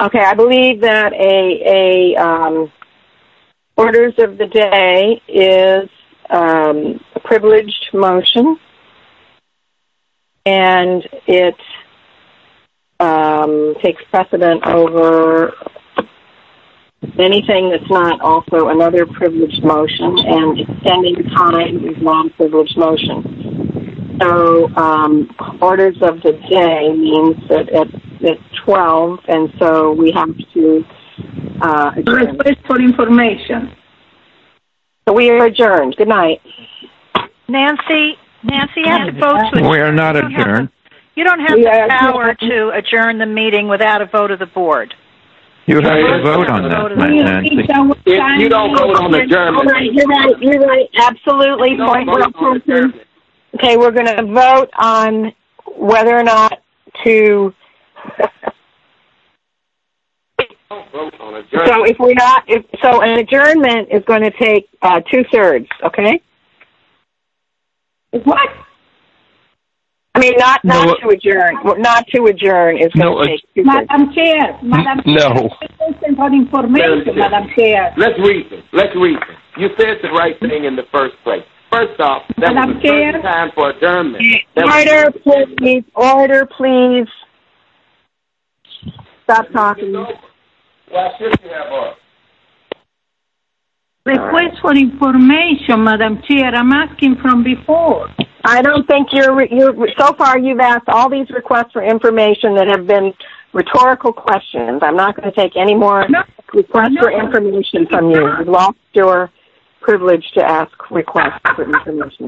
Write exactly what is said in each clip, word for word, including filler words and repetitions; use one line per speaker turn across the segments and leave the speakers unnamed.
Okay, I believe that a, a um, orders of the day is um, a privileged motion, and it um, takes precedent over anything that's not also another privileged motion, and extending time is non-privileged motion. So um, orders of the day means that at, at twelve, and so we have to uh, adjourn.
Request for information.
So we are adjourned. Good night.
Nancy, Nancy, you have to vote to adjourn.
We are not adjourned.
You don't have the power to adjourn the meeting without a vote of the board.
You have to vote on that, Nancy.
If you don't vote on adjournment.
Right, you're right, you're right. Absolutely. Point well taken. Okay, we're going to vote on whether or not to... So if we're not... If, so an adjournment is going to take uh, two-thirds, okay?
What?
I mean, not, not
no,
to adjourn. Not to adjourn is going
no,
to take two
Madam Chair, Madam
no.
Chair, for information, Madam Chair.
Let's reason. Let's reason. You said the right thing in the first place. First off, that
Madam
was a
Chair.
time for adjournment.
Order, please. Order, please. Stop talking.
Why should you have order?
Request for information, Madam Chair. I'm asking from before.
I don't think you're, you're, so far you've asked all these requests for information that have been rhetorical questions. I'm not going to take any more
no,
requests
no,
for information from you. You've lost your privilege to ask requests for information.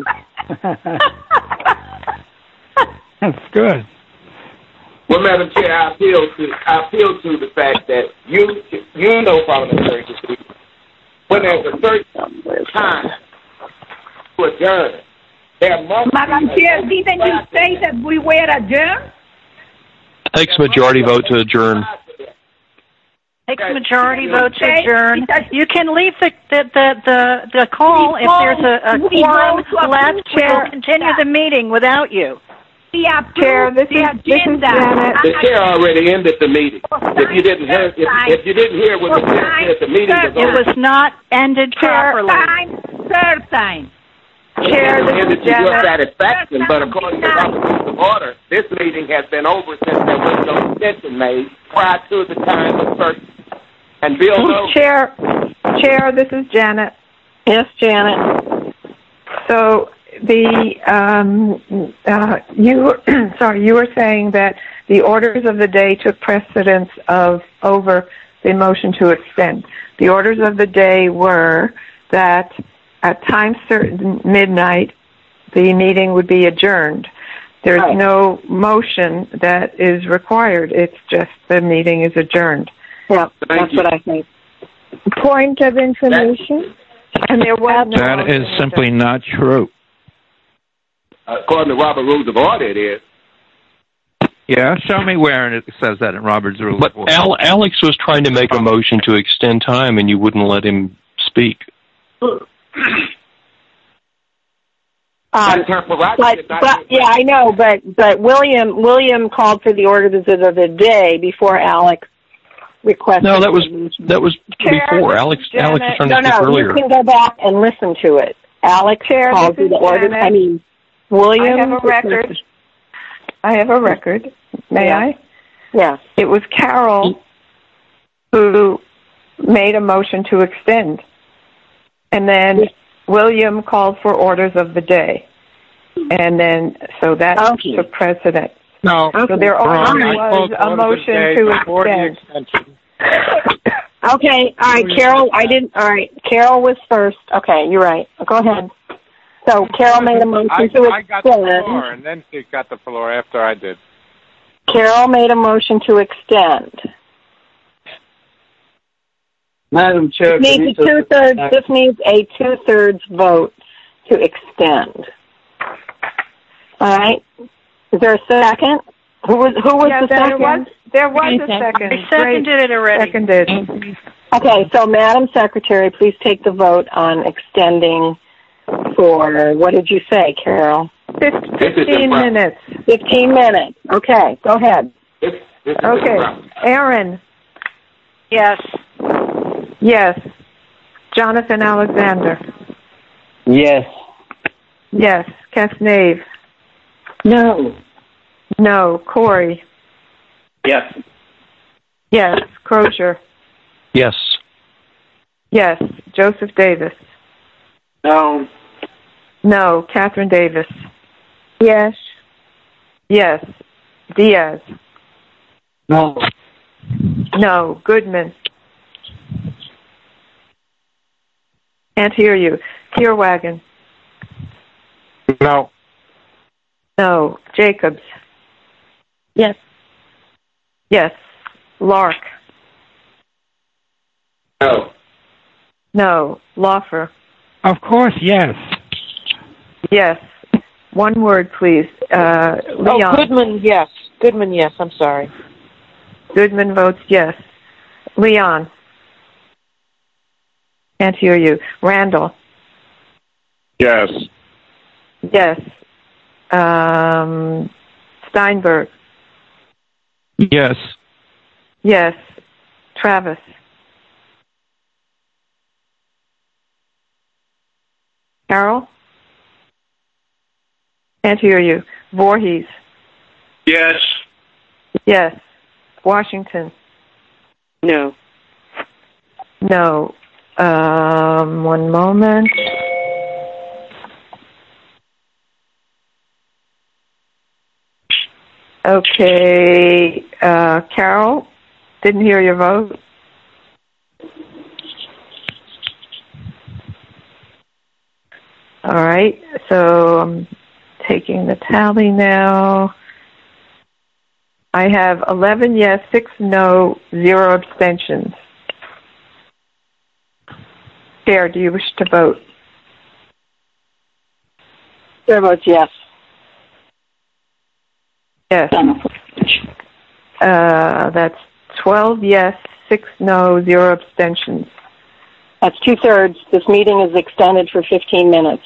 That's good.
Well, Madam Chair, I appeal to I appeal to the fact that you you know parliamentary procedure. When there's a certain time to adjourn, there must
Madam
be
Chair, didn't you say that we were adjourned?
Takes a majority vote to adjourn.
Takes a majority vote to adjourn. You can leave the the the, the, the call if there's a, a quorum left. We'll continue the meeting without you.
Chair, this is, this is Janet.
The chair already ended the meeting. If you didn't hear, if, if you didn't hear what the chair said, the meeting was over.
It was not ended properly.
Third time, third time.
Chair, this
ended
is
to your
Janet.
satisfaction, but according to Robert's Rules of Order, this meeting has been over since there was no extension made prior to the time of first. And Bill knows.
Chair, Chair, this is Janet.
Yes, Janet.
So the um, uh, you sorry, you were saying that the orders of the day took precedence of over the motion to extend. The orders of the day were that at time certain midnight the meeting would be adjourned. There's
right. no
motion that is required. It's just the meeting is adjourned.
Yeah,
Thank
that's
you.
what I think.
Point of information. And there was no
That is simply not true.
According to Robert's Rules of Order, it is.
Yeah, show me where it says that in Robert's Rules
But
of Order.
Al, Alex was trying to make a motion to extend time, and you wouldn't let him speak.
Um,
That's her prerogative.
but, but yeah, I know, but but William William called for the orders of the day before Alex requested.
No, that was that was
Chair,
before. Alex Alex was trying to
no,
speak
no,
earlier.
you can go back and listen to it. Alex
Chair,
called for the orders.
Janet.
I mean, William.
I have a record. I have a record. May
yeah.
I?
Yeah.
It was Carol who made a motion to extend. And then William called for orders of the day. And then, so that
Okay.
took precedent.
No.
So there already
I
was
spoke
a
on the
motion
day
to
before the
extend.
extension.
Okay, all right, Carol, I didn't, all right, Carol was first. Okay, you're right. Go ahead. So Carol made a motion
I,
to
I got the
extend.
floor, and then she got the floor after I did.
Carol made a motion to extend.
Madam Chair,
This needs a two-thirds, this needs a two-thirds vote to extend. All right. Is there a second? Who was, who was
Yeah,
the
there
second?
was, there was a second.
I seconded it already.
Seconded.
Okay, so Madam Secretary, please take the vote on extending for, what did you say, Carol?
Fifteen minutes.
Fifteen minutes. Okay, go ahead.
This, this is
Okay, Aaron,
Yes.
Yes. Jonathan Alexander.
Yes.
Yes. Casnave.
No.
No. Corey.
Yes.
Yes. Crozier.
Yes.
Yes. Joseph Davis.
No.
No. Catherine Davis.
Yes.
Yes. Diaz.
No.
No. Goodman. Can't hear you. Tearwagon.
No.
No. Jacobs.
Yes.
Yes. Lark.
No.
No. Lawfer.
Of course, yes.
Yes. One word, please. Uh, Leon.
Oh, Goodman, yes. Goodman, yes. I'm sorry.
Goodman votes yes. Leon. Can't hear you. Randall.
Yes.
Yes. Um, Steinberg.
Yes.
Yes. Travis. Carol? Can't hear you. Voorhees.
Yes.
Yes. Washington.
No.
No. Um, one moment. Okay. Uh, Carol? Didn't hear your vote. All right. So I'm taking the tally now. I have eleven yes, six no, zero abstentions. Chair, do you wish to vote?
Chair votes yes.
Yes. Uh, that's twelve yes, six no, zero abstentions.
That's two-thirds. This meeting is extended for fifteen minutes.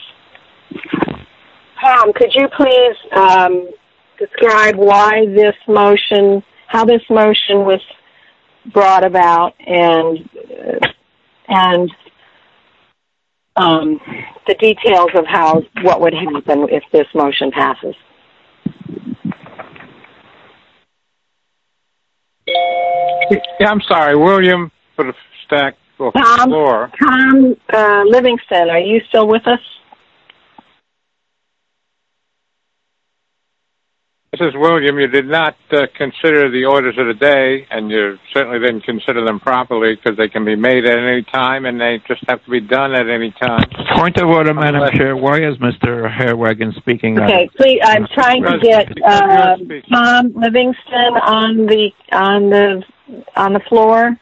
Tom, could you please um, describe why this motion, how this motion was brought about, and uh, and um, the details of how what would happen if this motion passes?
Yeah, I'm sorry, William, for the stack or
Tom,
floor.
Tom uh, Livingston, are you still with us?
This is William. You did not uh, consider the orders of the day, and you certainly didn't consider them properly because they can be made at any time, and they just have to be done at any time.
Point of order, Madam Chair. Why is Mister Hairwagon speaking?
Okay, please. I'm trying to get uh, Tom Livingston on the on the on the floor.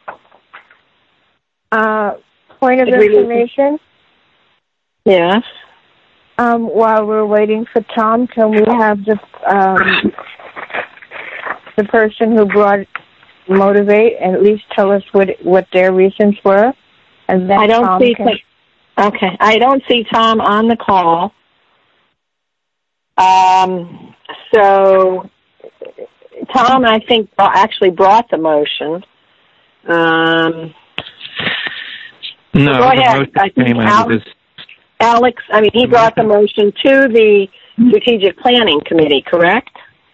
Uh, point of information.
Yes.
Um, while we're waiting for Tom, can we have the um, the person who brought Motivate and at least tell us what what their reasons were? And then
I don't
Tom
see.
can...
Okay, I don't see Tom on the call. Um, so Tom, I think, actually brought the motion. Um,
no,
so go ahead.
The
I think Alex,
this...
Alex, I mean, he brought the motion to the Strategic Planning Committee, correct?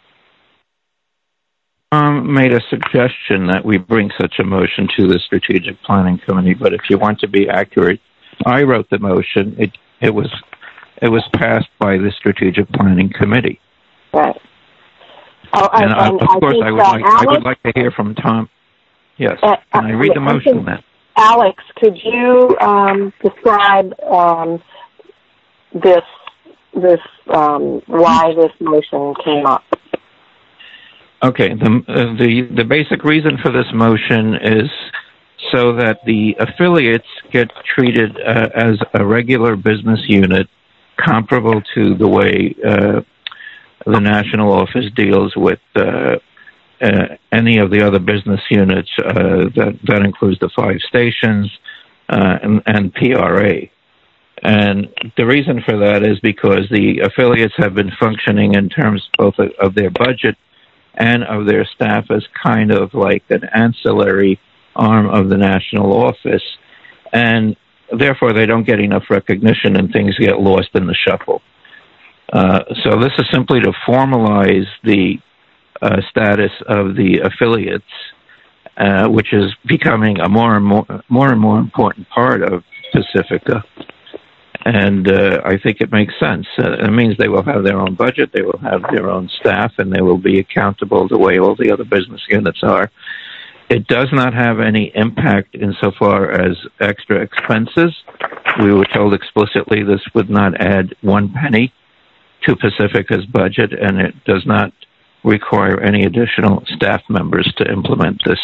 Um, made a suggestion that we bring such a motion to the Strategic Planning Committee, but if you want to be accurate, I wrote the motion. It it was it was passed by the Strategic Planning Committee.
Right. Oh,
and
I,
I,
and
of
I
course, I would
uh,
like
Alex,
I would like to hear from Tom. Yes,
uh,
can I read the motion
think,
then?
Alex, could you um, describe um, this this um, why this motion came up?
Okay, the uh, the the basic reason for this motion is so that the affiliates get treated uh, as a regular business unit, comparable to the way uh, the national office deals with uh, uh, any of the other business units. Uh, that that includes the five stations uh, and, and P R A. And the reason for that is because the affiliates have been functioning in terms both of their budget and of their staff as kind of like an ancillary arm of the national office, and therefore they don't get enough recognition and things get lost in the shuffle. Uh, so this is simply to formalize the uh, status of the affiliates, uh, which is becoming a more and more, more and more important part of Pacifica. And uh, I think it makes sense. Uh, it means they will have their own budget, they will have their own staff, and they will be accountable the way all the other business units are. It does not have any impact insofar as extra expenses. We were told explicitly this would not add one penny to Pacifica's budget, and it does not require any additional staff members to implement this.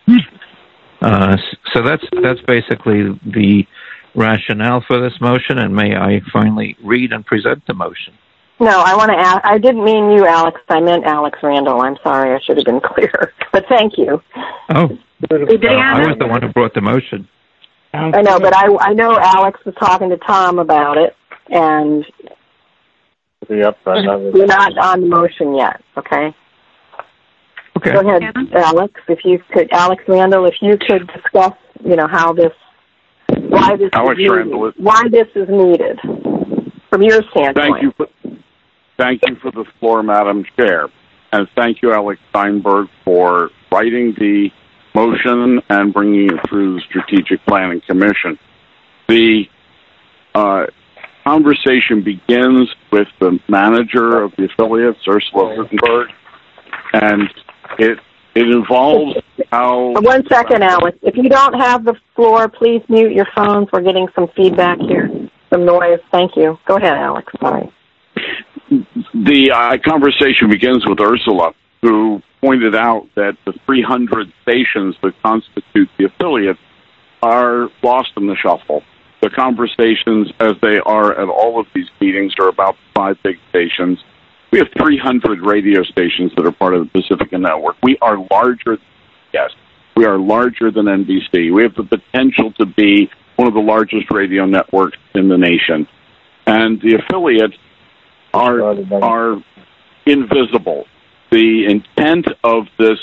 Uh, so that's that's basically the rationale for this motion, and may I finally read and present the motion?
No, I want to ask, I didn't mean you, Alex. I meant Alex Randall. I'm sorry. I should have been clear. But thank you.
Oh, uh, I was the one who brought the motion.
I know, but I, I know Alex was talking to Tom about it, and
Yep,
we're not on the motion yet, okay?
Okay.
Go ahead, Alex, if you could, Alex Randall, if you could discuss, you know, how this, why this
Alex
is
Randall.
needed, why this is needed from your standpoint.
Thank you for, thank you for the floor, Madam Chair. And thank you, Alex Steinberg, for writing the motion and bringing it through the Strategic Planning Commission. The uh, conversation begins with the manager of the affiliates, Ursula Wittenberg, and it it involves how...
One second, Alex. If you don't have the floor, please mute your phones. We're getting some feedback here, some noise. Thank you. Go ahead, Alex. Sorry.
The uh, conversation begins with Ursula, who pointed out that the three hundred stations that constitute the affiliates are lost in the shuffle. The conversations, as they are at all of these meetings, are about five big stations. We have three hundred radio stations that are part of the Pacifica Network. We are larger, yes, we are larger than N B C. We have the potential to be one of the largest radio networks in the nation. And the affiliates are are invisible. The intent of this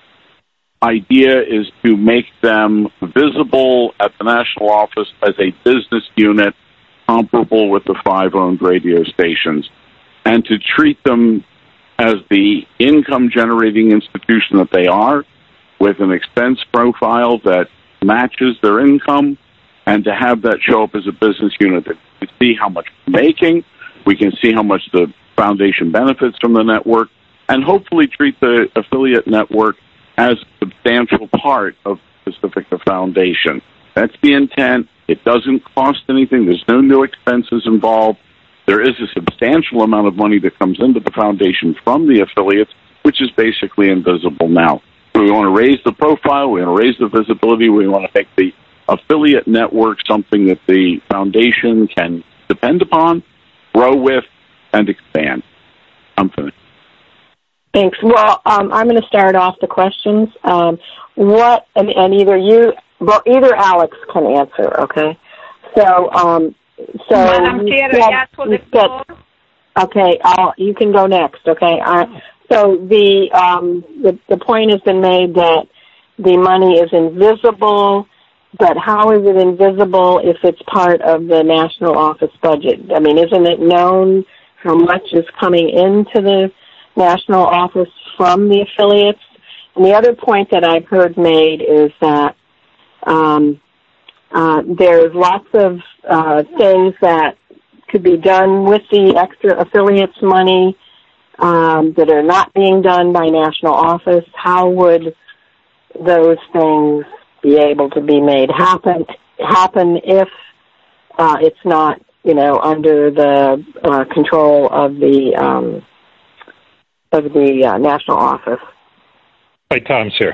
idea is to make them visible at the national office as a business unit comparable with the five owned radio stations, and to treat them as the income generating institution that they are, with an expense profile that matches their income, and to have that show up as a business unit that we can see how much we're making, we can see how much the foundation benefits from the network, and hopefully treat the affiliate network as a substantial part of the Pacifica Foundation. That's the intent. It doesn't cost anything. There's no new expenses involved. There is a substantial amount of money that comes into the foundation from the affiliates, which is basically invisible now. So we want to raise the profile. We want to raise the visibility. We want to make the affiliate network something that the foundation can depend upon, grow with, and expand. I'm finished.
Thanks. Well, um, I'm going to start off the questions. Um, what, and, and either you, well, either Alex can answer, okay? So, um, so
Madam Chair, I ask for the floor.
Okay, I'll, you can go next, okay? Uh, so the, um, the, the point has been made that the money is invisible, but how is it invisible if it's part of the national office budget? I mean, isn't it known how much is coming into the national office from the affiliates? And the other point that I've heard made is that um, uh, there's lots of uh, things that could be done with the extra affiliates money um, that are not being done by national office. How would those things be able to be made happen happen if uh, it's not, you know, under the uh, control of the um, of the uh, national office?
Hi, Tom's here.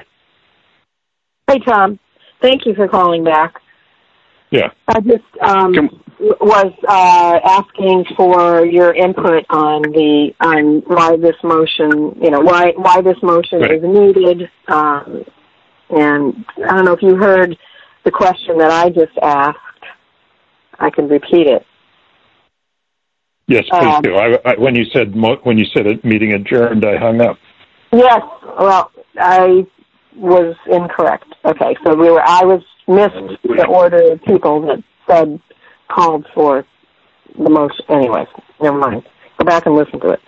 Hey, Tom. Thank you for calling back.
Yeah.
I just um, was uh, asking for your input on the on why this motion, you know, why why this motion right. is needed. Um, and I don't know if you heard the question that I just asked. I can repeat it.
Yes, please
um,
do. I, I, when you said mo- when you said a meeting adjourned, I hung up.
Yes. Well, I was incorrect. Okay, so we were. I was missed the order of people that said called for the most. Anyways, never mind. Go back and listen to it.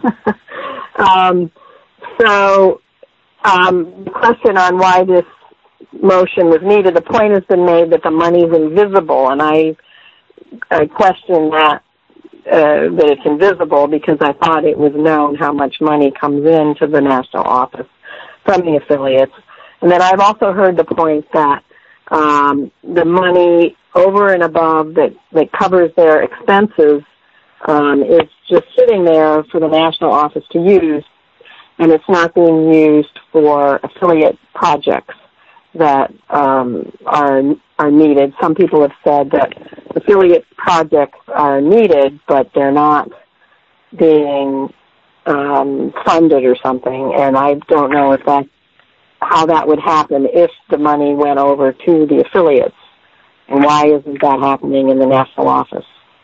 um, so um, the question on why this motion was needed. The point has been made that the money is invisible, and I I question that. Uh, that it's invisible because I thought it was known how much money comes into the national office from the affiliates. And then I've also heard the point that um, the money over and above that, that covers their expenses um, is just sitting there for the national office to use, and it's not being used for affiliate projects that um, are are needed. Some people have said that affiliate projects are needed, but they're not being um, funded or something. And I don't know if that how that would happen if the money went over to the affiliates, and why isn't that happening in the national office?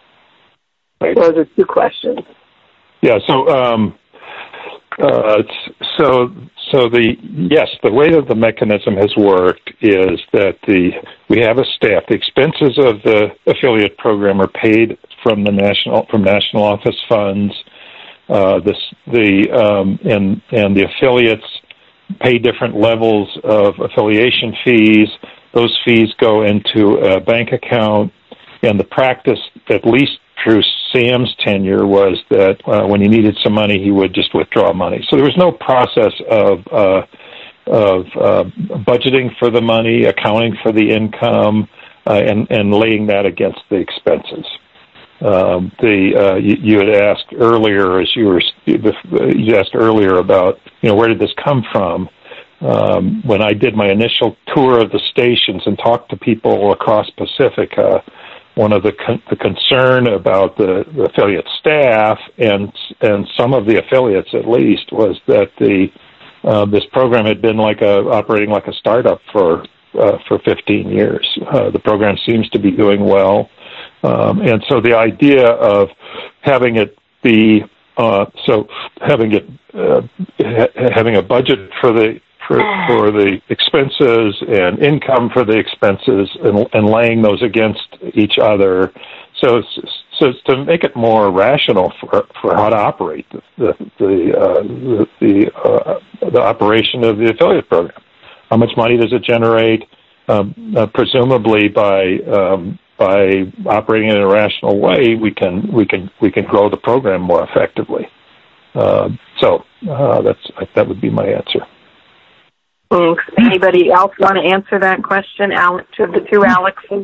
Those are two questions.
Yeah. So. Um Uh, so, so the yes, the way that the mechanism has worked is that the we have a staff. The expenses of the affiliate program are paid from the national from national office funds. Uh, this the um, and and the affiliates pay different levels of affiliation fees. Those fees go into a bank account, and the practice, at least through Sam's tenure, was that uh, when he needed some money, he would just withdraw money. So there was no process of uh, of uh, budgeting for the money, accounting for the income, uh, and and laying that against the expenses. Um, the uh, you, you had asked earlier, as you were you asked earlier about you know where did this come from. Um, when I did my initial tour of the stations and talked to people across Pacifica, one of the con- the concern about the, the affiliate staff and and some of the affiliates at least was that the uh, this program had been like a operating like a startup for uh, for fifteen years. Uh, the program seems to be doing well, um, and so the idea of having it be uh, so having it uh, ha- having a budget for the For, for the expenses and income for the expenses and, and laying those against each other, so it's, so it's to make it more rational for for how to operate the the the uh, the, the, uh, the operation of the affiliate program. How much money does it generate? Um, uh, presumably, by um, by operating in a rational way, we can we can we can grow the program more effectively. Uh, so uh, that's that would be my answer.
Thanks. Anybody else want to answer that question, Alex, to the two Alexes?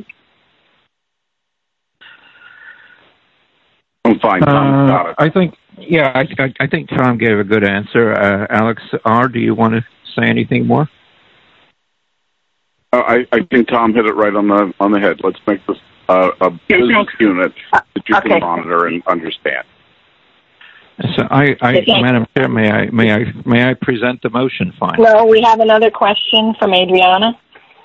I'm fine, Tom.
Uh,
Got it.
I think, yeah, I, I, I think Tom gave a good answer. Uh, Alex R., do you want to say anything more?
Uh, I, I think Tom hit it right on the on the head. Let's make this uh, a business unit that you
okay.
can monitor and understand.
So, I, I Madam Chair, may I may I may I present the motion? Fine.
No, we have another question from Adriana.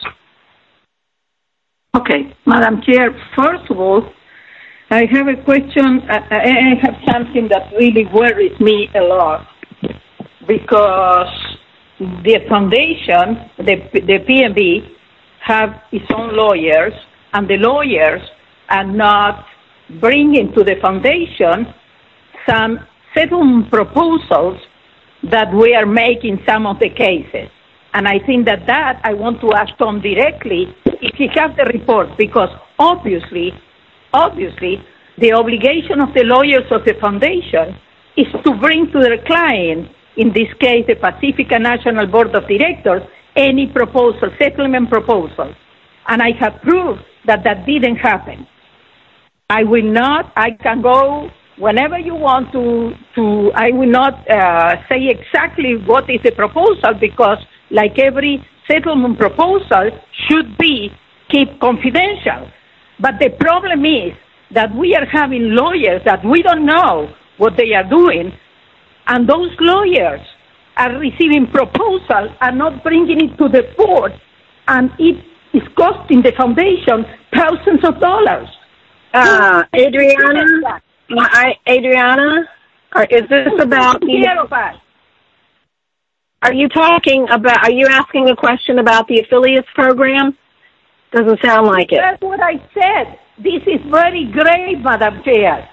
Okay, Madam Chair. First of all, I have a question. I have something that really worries me a lot because the foundation, the the P N B, have its own lawyers, and the lawyers are not bringing to the foundation some settlement proposals that we are making some of the cases. And I think that that I want to ask Tom directly if he has the report, because obviously, obviously, the obligation of the lawyers of the foundation is to bring to their client, in this case the Pacifica National Board of Directors, any proposal, settlement proposal. And I have proved that that didn't happen. I will not, I can go whenever you want to, to I will not uh, say exactly what is the proposal, because like every settlement proposal should be kept confidential. But the problem is that we are having lawyers that we don't know what they are doing, and those lawyers are receiving proposals and not bringing it to the board, and it is costing the foundation thousands of dollars.
Uh, Adriana? I, Adriana, or is this about the,
Are you talking about, are you asking a question about the affiliates program? Doesn't sound like it.
That's what I said. This is very grave, Madam Chair.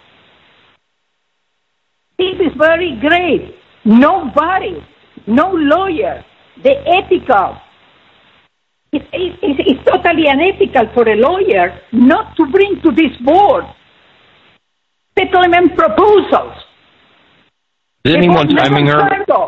This is very grave. Nobody, no lawyer, the ethical, it's, it's, it's totally unethical for a lawyer not to bring to this board settlement proposals.
Is anyone timing her?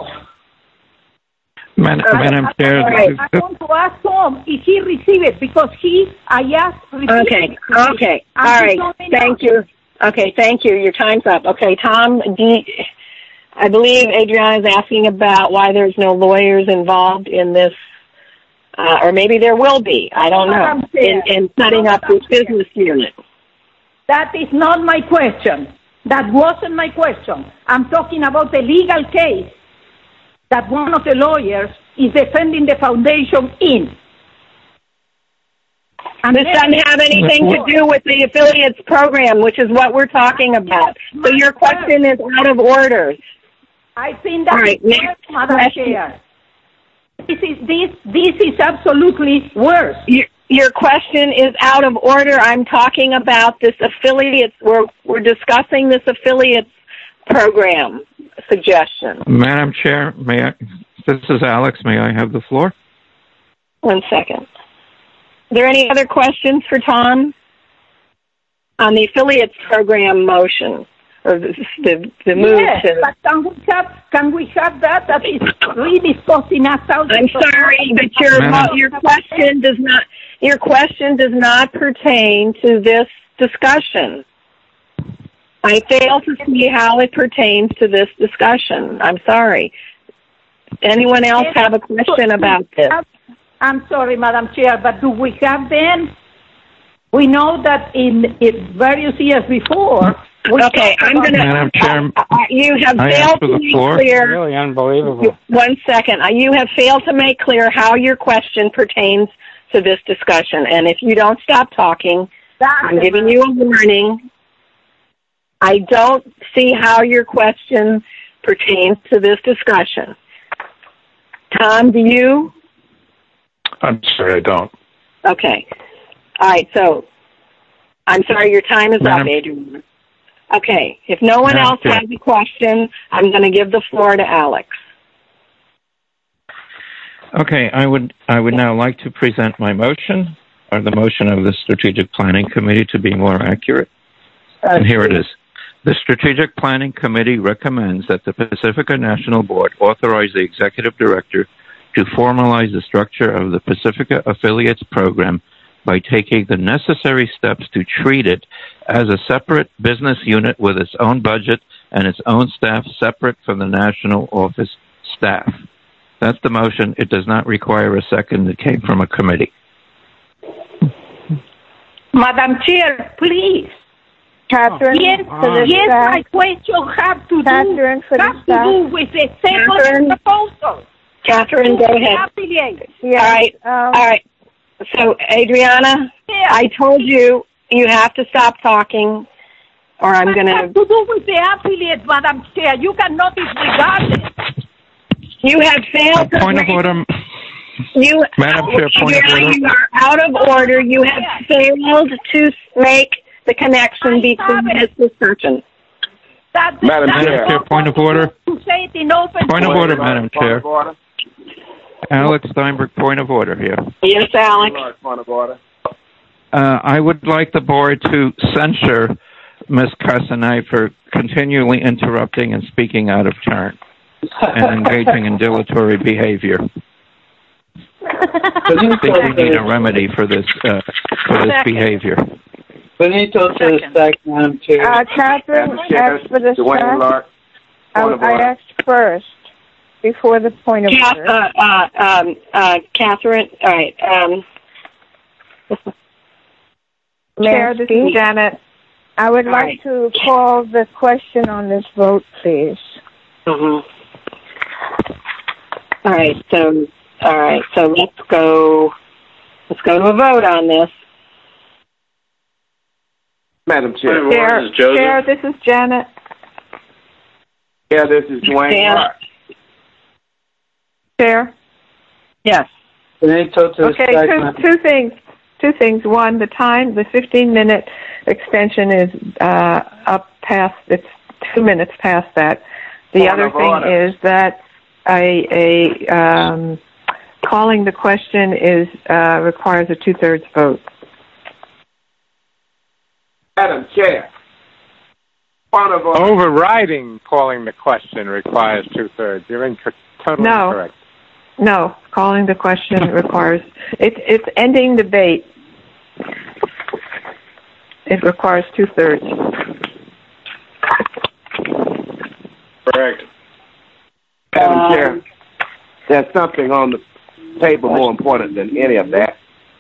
Madam, uh, Madam Chair.
I, I want to ask Tom if he received it because he, I asked.
Okay, okay, all right. Thank you. Okay, thank you. Your time's up. Okay, Tom, do you, I believe Adriana is asking about why there's no lawyers involved in this, uh, or maybe there will be. I don't know. In, in setting up this business unit.
That is not my question. That wasn't my question. I'm talking about a legal case that one of the lawyers is defending the foundation in.
And this doesn't have anything to do with the affiliates program, which is what we're talking about. So your question is out of order.
I think that's
right,
worse, Madam Chair. This is, this, this is absolutely worse.
Your, your question is out of order. I'm talking about this affiliates. We're, we're discussing this affiliates program suggestion.
Madam Chair, may I, this is Alex. May I have the floor?
One second. Are there any other questions for Tom on the affiliates program motion or the the, the move
yes,
to?
But can we have can we have that? That is really costing us out.
I'm sorry, but your Madam, your question does not your question does not pertain to this discussion. I fail to see how it pertains to this discussion. I'm sorry. Anyone else have a question about this?
I'm sorry, Madam Chair, but do we have then? We know that in, in various years before.
Okay, I'm going to.
Madam Chair,
uh, uh, you have
I
failed to
the
make
floor.
clear.
Really unbelievable.
One second. Uh, you have failed to make clear how your question pertains to this discussion, and if you don't stop talking, I'm giving you a warning. I don't see how your question pertains to this discussion. Tom, do you?
I'm sorry, I don't.
Okay. All right, so I'm sorry, your time is
Madam,
up, Adrian. Okay, if no one
Madam
else
Chair.
has a question, I'm going to give the floor to Alex.
Okay, I would I would now like to present my motion, or the motion of the Strategic Planning Committee to be more accurate. And here it is. The Strategic Planning Committee recommends that the Pacifica National Board authorize the Executive Director to formalize the structure of the Pacifica Affiliates Program by taking the necessary steps to treat it as a separate business unit with its own budget and its own staff separate from the national office staff. That's the motion. It does not require a second. It came from a committee.
Madam Chair, please.
Catherine,
yes,
for
yes
staff.
my question have to
Catherine,
do,
for the
have to
staff.
do with the
Catherine.
second proposal.
Catherine, go ahead.
Yeah,
all right,
um,
all right. So, Adriana,
yeah.
I told you you have to stop talking, or I'm going to...
have to do with the affiliate, Madam Chair. You cannot disregard it.
You have failed
A
to...
point of order.
You,
Madam Chair, point of order.
You are out of order. You have failed to make the connection between this discussion.
That,
Madam
that
Chair.
Chair, point of order.
To say it in open
Point of order, Madam
Point
Chair.
of order.
Alex Steinberg, point of order here.
Yes, Alex.
Point of order.
Uh, I would like the board to censure Miz Casanay for continually interrupting and speaking out of turn and engaging in dilatory behavior. I think we need a remedy for this uh, for this behavior.
Benito to the second, Madam Chair.
Uh, Catherine asked for the staff. I, I asked first before the point of
Kath,
order.
uh, uh, um, uh, Catherine, all right. Um,
Chair, this is Janet. I would
All
like
right.
to call the question on this vote, please.
Mm-hmm. All right, so all right, so let's go. Let's go to a vote on this.
Madam Chair.
Chair,
This is Joseph.
Chair, this is Janet.
Yeah, this is Dwayne.
Janet.
Chair?
Yes.
Benito to
Okay, two, two things. Two things. One, the time, the fifteen-minute extension is uh, up past, it's two minutes past that. The
Point
other
of
thing
order.
is that a, a um, calling the question is uh, requires a two-thirds vote.
Madam Chair. Point of order.
Overriding calling the question requires two-thirds. You're inc- totally
No.
incorrect.
No, calling the question requires, it's it's ending debate. It requires two-thirds.
Correct. Madam
Um,
Chair, there's something on the table more important than any of that.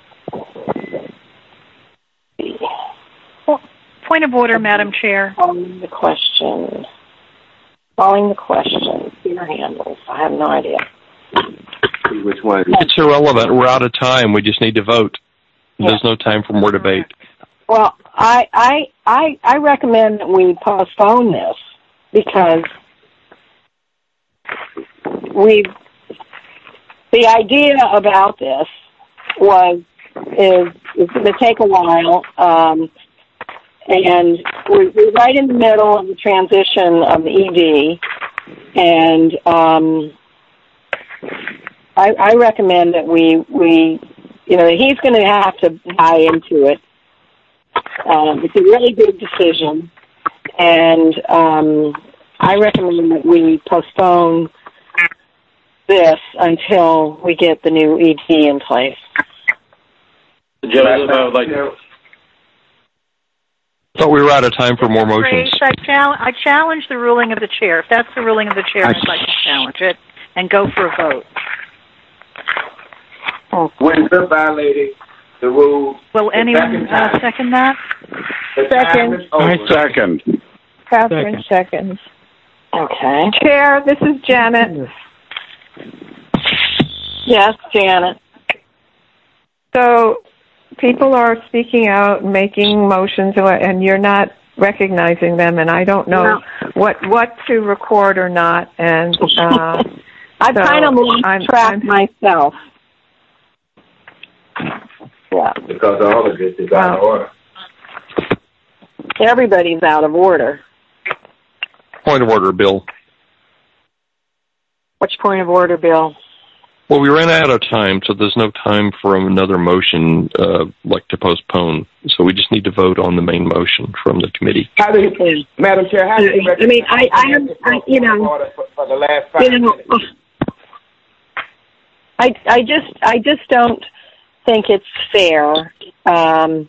Point of order, Madam Chair.
Calling the question. Calling the question. Your handles. I have no idea.
Which one?
It's irrelevant. We're out of time. We just need to vote. There's no time for more debate.
Well, I, I, I, I recommend that we postpone this because we, the idea about this was, is, is going to take a while, um, and we're, we're right in the middle of the transition of the E D, and um, I, I recommend that we, we, you know, he's going to have to buy into it. Um, it's a really big decision, and um, I recommend that we postpone this until we get the new E D in place.
Joseph, I would like to...
Thought we were out of time for more motions.
I, chal- I challenge the ruling of the chair. If that's the ruling of the chair, I'd like to challenge it and go for a vote.
When we're violating the rules.
Will anyone uh, second that?
Second.
I second.
Catherine seconds.
Okay.
Chair, this is Janet.
Yes, Janet.
So people are speaking out, making motions, and you're not recognizing them, and I don't know
No.
what what to record or not. And uh,
I've
so
kind of lost
I'm,
track
I'm,
myself. Yeah.
Because all of this is out of order.
Everybody's out of order.
Point of order, Bill.
Which point of order, Bill?
Well, we ran out of time, so there's no time for another motion, uh, like to postpone. So we just need to vote on the main motion from the committee.
How do you, Madam Chair, how do you
I mean, I, I, am, I you know,
for, for the last five
you know,
minutes?
I, I just, I just don't think it's fair um,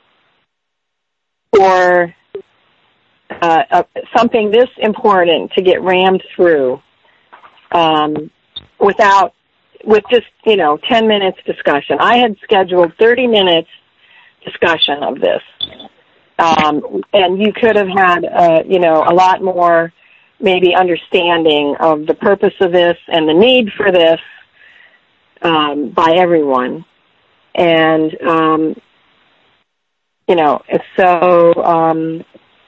for uh, uh, something this important to get rammed through um, without, with just, you know, ten minutes discussion. I had scheduled thirty minutes discussion of this. Um, and you could have had, uh, you know, a lot more maybe understanding of the purpose of this and the need for this um, by everyone. And, um, you know, so, um,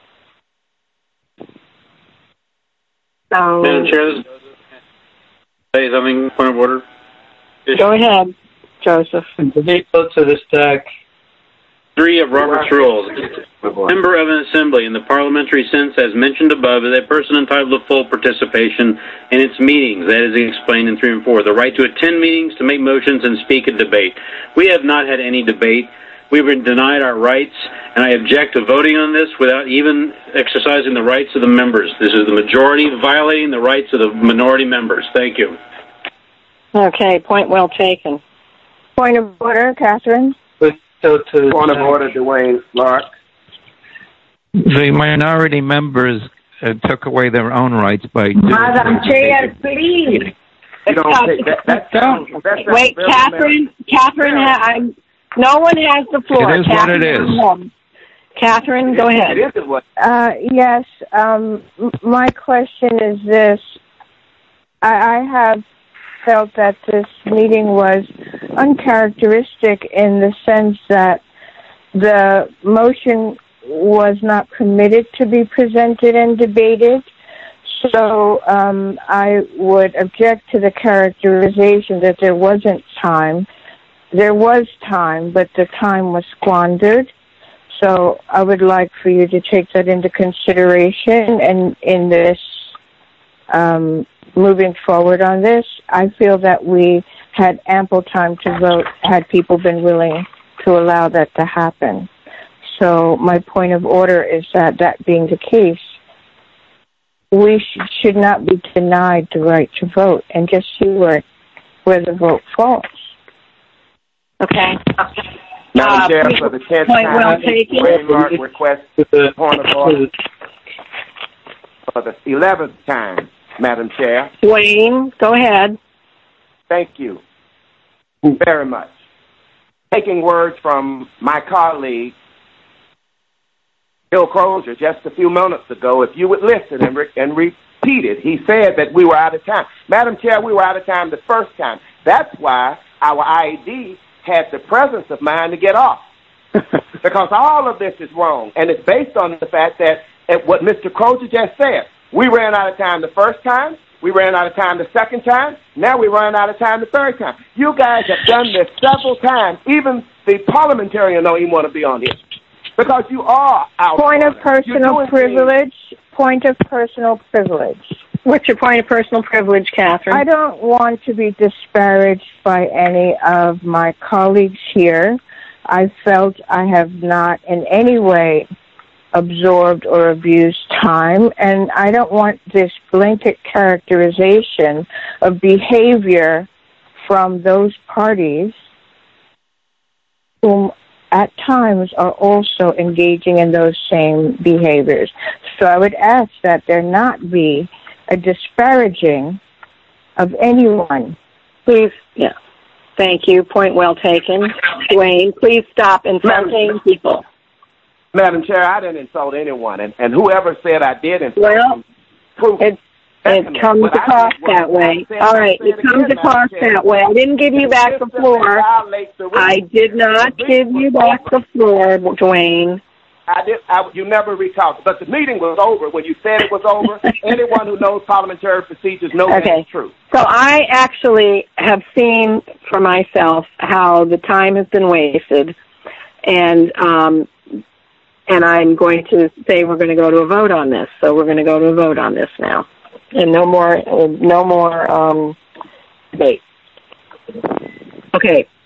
so...
Madam Chair, this is say something, point of order.
Go ahead, Joseph.
Benito to the stack.
Three of Robert's Rules. Member of an assembly in the parliamentary sense, as mentioned above, is a person entitled to full participation in its meetings. That is explained in three and four. The right to attend meetings, to make motions, and speak at debate. We have not had any debate. We've been denied our rights, and I object to voting on this without even exercising the rights of the members. This is the majority violating the rights of the minority members. Thank you.
Okay, point well taken.
Point of order, Catherine.
So to
Point of order, Dwayne Clark.
The minority members uh, took away their own rights by doing
Madam Chair, please.
You don't take that. That's, that's, that's
Wait, Catherine, Catherine, ha- I'm, no one has the floor.
It is
Catherine,
what it is.
go ahead. Catherine, go ahead.
It is what.
Uh, yes, um, m- my question is this. I, I have felt that this meeting was uncharacteristic in the sense that the motion was not permitted to be presented and debated. So um, I would object to the characterization that there wasn't time. There was time, but the time was squandered. So I would like for you to take that into consideration. And in this, um, moving forward on this, I feel that we had ample time to vote had people been willing to allow that to happen. So my point of order is that that being the case, we sh- should not be denied the right to vote and just see where, where the vote falls.
Okay.
Madam
Uh,
Chair, for the tenth
point
time,
well taken.
Wayne Mark requests the point of order. For the eleventh time, Madam Chair.
Wayne, go ahead.
Thank you very much. Taking words from my colleague, Bill Crozier, just a few minutes ago, if you would listen and, re- and repeat it, he said that we were out of time. Madam Chair, we were out of time the first time. That's why our I E D had the presence of mind to get off. Because all of this is wrong, and it's based on the fact that, at what Mister Crozier just said, we ran out of time the first time, we ran out of time the second time, now we run out of time the third time. You guys have done this several times. Even the parliamentarian don't even want to be on here. Because you are out.
Point of personal privilege. Things. Point of personal privilege.
What's your point of personal privilege, Catherine?
I don't want to be disparaged by any of my colleagues here. I felt I have not in any way absorbed or abused time, and I don't want this blanket characterization of behavior from those parties whom at times are also engaging in those same behaviors. So I would ask that there not be a disparaging of anyone.
Please, yeah. Thank you. Point well taken. Wayne, please stop insulting people.
Madam Chair, I didn't insult anyone, and, and whoever said I did insult
well,
proof.
It, it comes across that way. All right, it comes across that way. I didn't give you back the floor. I did not give you back the floor, Dwayne.
I did. I, you never recalled, but the meeting was over when you said it was over. Anyone who knows parliamentary procedures knows
okay.
that's true.
So I actually have seen for myself how the time has been wasted, and um, and I'm going to say we're going to go to a vote on this. So we're going to go to a vote on this now, and no more, uh, no more um, debate. Okay.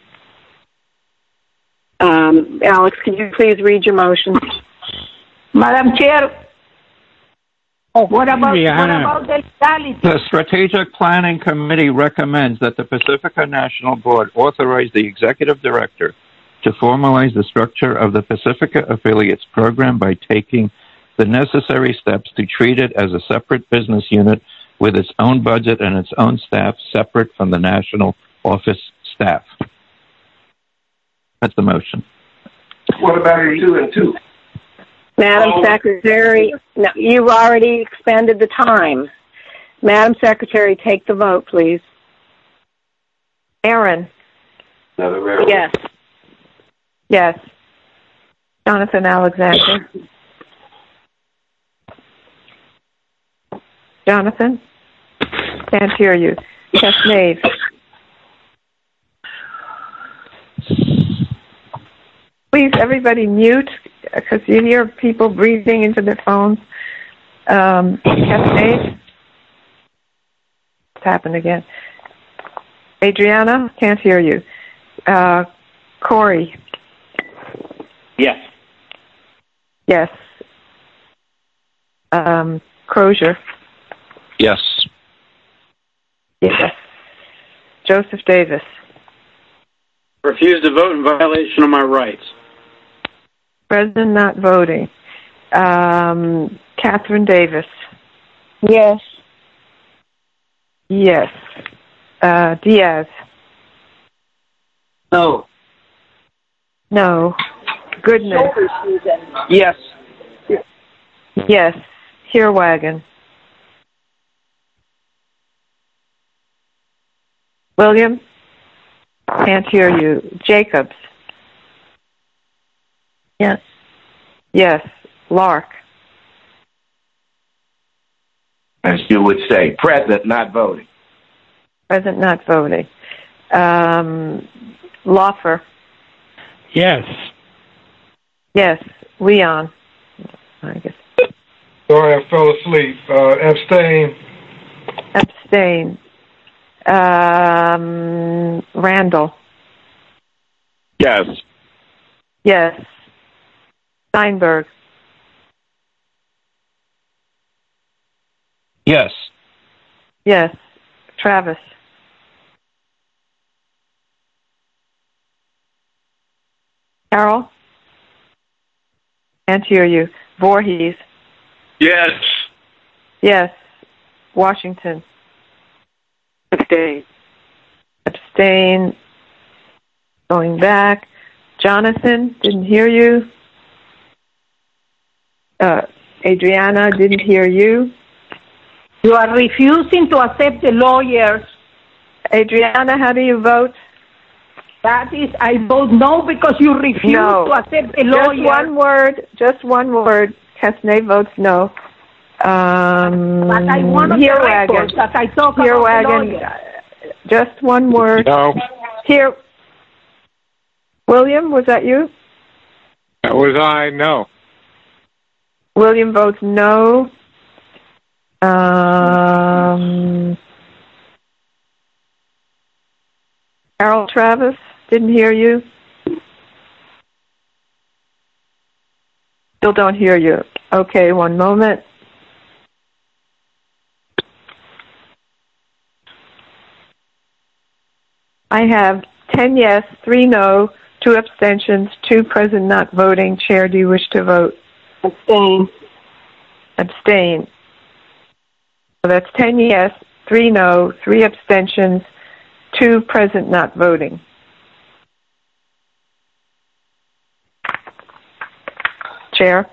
Um, Alex, can you please read your motion?
Madam Chair, oh, what about,
yeah,
what about the legality?
The Strategic Planning Committee recommends that the Pacifica National Board authorize the Executive Director to formalize the structure of the Pacifica Affiliates program by taking the necessary steps to treat it as a separate business unit with its own budget and its own staff separate from the national office staff. That's the motion.
What about two and two?
Madam
oh.
Secretary, no, you've already expended the time. Madam Secretary, take the vote, please.
Aaron.
Yes.
Yes. Jonathan Alexander. Jonathan? Can't hear you. Yes, Nave. Please, everybody mute, because you hear people breathing into their phones. Um, Cascade? It's happened again. Adriana? Can't hear you. Uh, Corey?
Yes.
Yes. Um, Crozier?
Yes.
Yes. Joseph Davis?
Refuse to vote in violation of my rights.
President not voting. Um, Catherine Davis?
Yes.
Yes. Uh, Diaz?
No.
No. Goodman?
Yes.
Yes. Heerwagen? William? Can't hear you. Jacobs?
Yes.
Yes. Lark?
as you would say, present, not voting.
Present, not voting. Um, Laufer.
Yes.
Yes. Leon. I guess.
Sorry, I fell asleep. Uh, abstain.
Abstain. Um, Randall.
Yes.
Yes. Steinberg.
Yes.
Yes. Travis. Carol? Can't hear you. Voorhees.
Yes.
Yes. Washington.
Abstain.
Abstain. Going back. Jonathan, didn't hear you. Uh, Adriana, didn't hear you.
You are refusing to accept the lawyers.
Adriana, how do you vote?
That is, I vote no because you refuse
no.
to accept the lawyers.
Just one word. Just one word. Kesney votes no. Um,
but I want the records that I talk about the lawyers.
Just one word.
No.
Here. William, was that you?
That was I, no.
William votes no. Um, Carol Travis, didn't hear you. Still don't hear you. Okay, one moment. I have ten yes, three no, two abstentions, two present not voting. Chair, do you wish to vote?
Abstain.
Abstain. So that's ten yes, three no, three abstentions, two present not voting. Chair?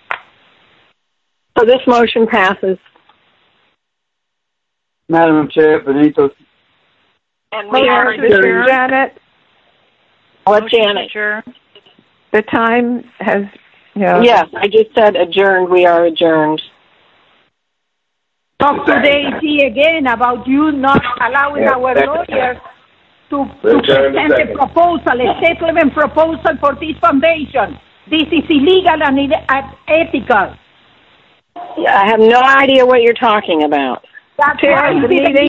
So this motion passes.
Madam Chair, Benito.
And we are
adjourned. Janet?
What, Janet?
The time has... You know,
yes, I just said adjourned. We are adjourned.
Talk to the A G again about you not allowing
yeah,
our lawyers to, to
Adjourn
present a proposal, a settlement proposal for this foundation. This is illegal and unethical.
Yeah, I have no idea what you're talking about.
That's
Chair, the meeting